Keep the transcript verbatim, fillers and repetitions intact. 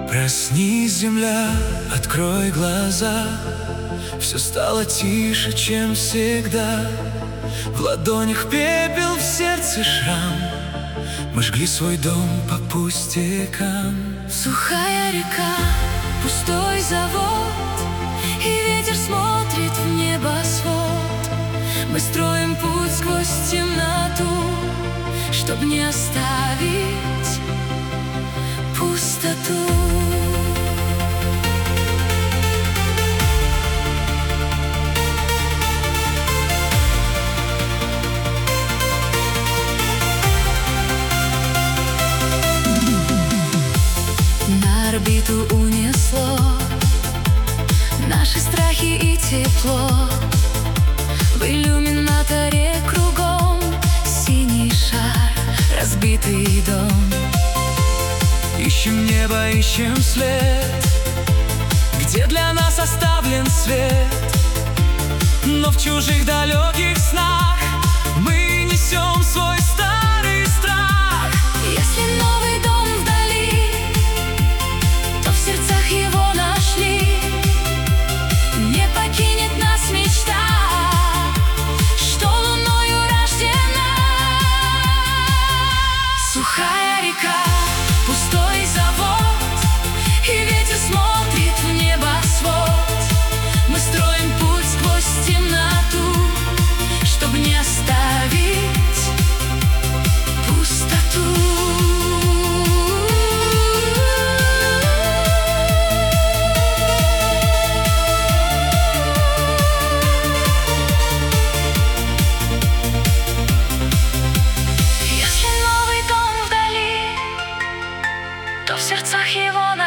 Проснись, земля, открой глаза. Все стало тише, чем всегда. В ладонях пепел, в сердце шрам. Мы жгли свой дом по пустякам. Сухая река, пустой завод, и ветер смотрит в небосвод. Мы строим путь сквозь темноту, чтоб не оставить пустоту. На орбиту унесло наши страхи и тепло. В иллюминаторе кругом синий шар, разбитый дом. Ищем небо, ищем след, где для нас оставлен свет. Но в чужих далеких снах мы несем свой старый страх. Если новый дом вдали, то в сердцах его нашли. Не покинет нас мечта, что луною рождена. Сухая река, пустой завод, и ветер смотрит в небосвод. Мы строим путь сквозь темноту, чтоб не оставить пустоту. Если новый дом вдали, то в сердцах его